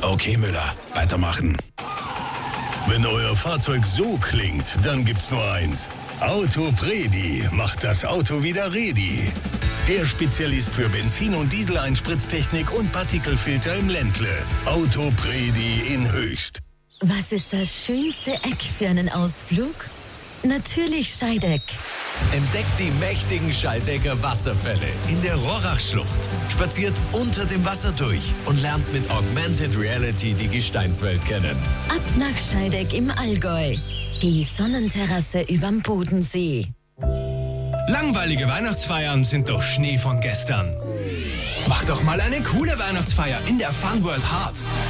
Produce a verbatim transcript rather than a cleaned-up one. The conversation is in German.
Okay, Müller, weitermachen. Wenn euer Fahrzeug so klingt, dann gibt's nur eins. Autopredi macht das Auto wieder ready. Der Spezialist für Benzin- und Dieseleinspritztechnik und Partikelfilter im Ländle. Autopredi in Höchst. Was ist das schönste Eck für einen Ausflug? Natürlich Scheideck. Entdeckt die mächtigen Scheidecker Wasserfälle in der Rohrachschlucht. Spaziert unter dem Wasser durch und lernt mit Augmented Reality die Gesteinswelt kennen. Ab nach Scheideck im Allgäu. Die Sonnenterrasse überm Bodensee. Langweilige Weihnachtsfeiern sind doch Schnee von gestern. Mach doch mal eine coole Weihnachtsfeier in der Fun World Hart.